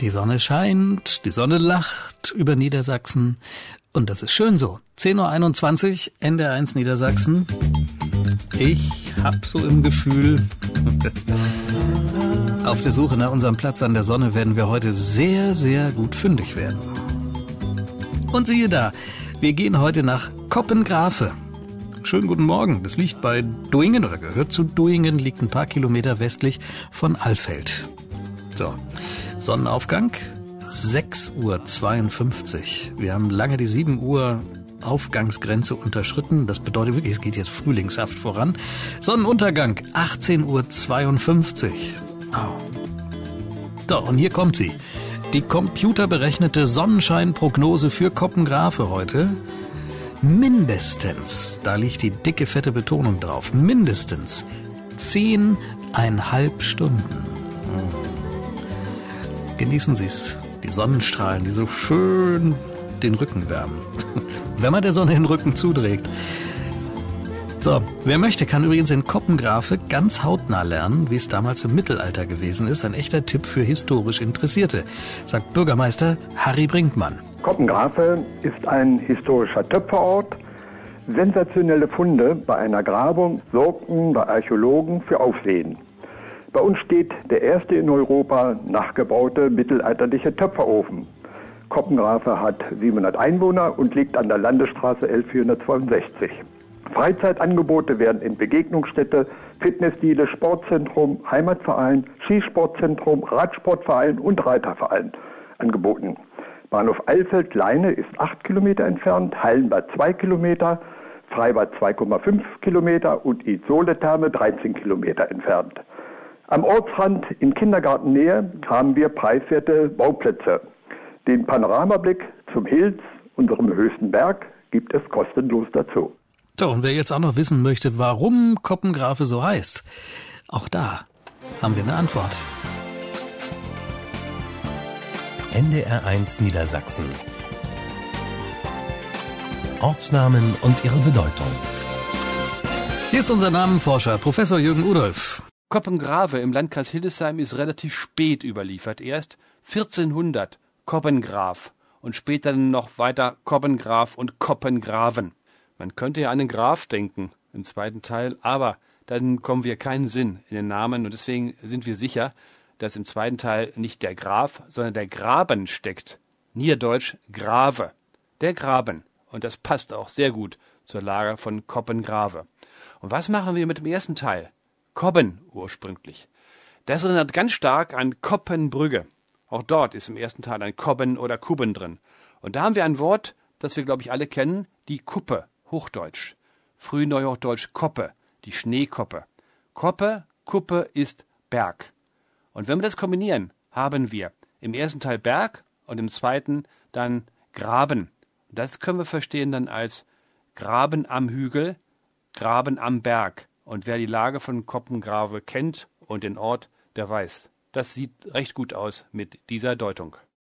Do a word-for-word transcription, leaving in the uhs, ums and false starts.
Die Sonne scheint, die Sonne lacht über Niedersachsen. Und das ist schön so. zehn Uhr einundzwanzig, N D R eins Niedersachsen. Ich hab so im Gefühl, auf der Suche nach unserem Platz an der Sonne werden wir heute sehr, sehr gut fündig werden. Und siehe da, wir gehen heute nach Koppengrafe. Schönen guten Morgen. Das liegt bei Duingen oder gehört zu Duingen, liegt ein paar Kilometer westlich von Alfeld. So, Sonnenaufgang sechs Uhr zweiundfünfzig. Wir haben lange die sieben Uhr Aufgangsgrenze unterschritten. Das bedeutet wirklich, es geht jetzt frühlingshaft voran. Sonnenuntergang achtzehn Uhr zweiundfünfzig. Au. So, und hier kommt sie. Die computerberechnete Sonnenscheinprognose für Koppengrafe heute. Mindestens, da liegt die dicke, fette Betonung drauf, mindestens zehneinhalb Stunden. Genießen Sie es, die Sonnenstrahlen, die so schön den Rücken wärmen, wenn man der Sonne den Rücken zuträgt. So, wer möchte, kann übrigens in Koppengrafe ganz hautnah lernen, wie es damals im Mittelalter gewesen ist. Ein echter Tipp für historisch Interessierte, sagt Bürgermeister Harry Brinkmann. Koppengrafe ist ein historischer Töpferort. Sensationelle Funde bei einer Grabung sorgten bei Archäologen für Aufsehen. Bei uns steht der erste in Europa nachgebaute mittelalterliche Töpferofen. Koppengrafe hat siebenhundert Einwohner und liegt an der Landesstraße L vierhundertzweiundsechzig. Freizeitangebote werden in Begegnungsstätte, Fitnessdiele, Sportzentrum, Heimatverein, Skisportzentrum, Radsportverein und Reiterverein angeboten. Bahnhof Alfeld-Leine ist acht Kilometer entfernt, Hallenbad zwei Kilometer, Freibad zwei Komma fünf Kilometer und Isolde-Therme dreizehn Kilometer entfernt. Am Ortsrand in Kindergartennähe haben wir preiswerte Bauplätze. Den Panoramablick zum Hilz, unserem höchsten Berg, gibt es kostenlos dazu. So, und wer jetzt auch noch wissen möchte, warum Koppengrafe so heißt, auch da haben wir eine Antwort. N D R eins Niedersachsen. Ortsnamen und ihre Bedeutung. Hier ist unser Namenforscher, Professor Jürgen Udolph. Koppengrafe im Landkreis Hildesheim ist relativ spät überliefert. Erst vierzehnhundert Koppengraf und später noch weiter Koppengraf und Koppengraven. Man könnte ja an den Graf denken im zweiten Teil, aber dann kommen wir keinen Sinn in den Namen und deswegen sind wir sicher, dass im zweiten Teil nicht der Graf, sondern der Graben steckt. Niederdeutsch Grave. Der Graben. Und das passt auch sehr gut zur Lage von Koppengrafe. Und was machen wir mit dem ersten Teil? Kobben ursprünglich. Das erinnert ganz stark an Koppenbrügge. Auch dort ist im ersten Teil ein Kobben oder Kuben drin. Und da haben wir ein Wort, das wir, glaube ich, alle kennen, die Kuppe, Hochdeutsch. Frühneuhochdeutsch Koppe, die Schneekoppe. Koppe, Kuppe ist Berg. Und wenn wir das kombinieren, haben wir im ersten Teil Berg und im zweiten dann Graben. Das können wir verstehen dann als Graben am Hügel, Graben am Berg. Und wer die Lage von Koppengrafe kennt und den Ort, der weiß, das sieht recht gut aus mit dieser Deutung.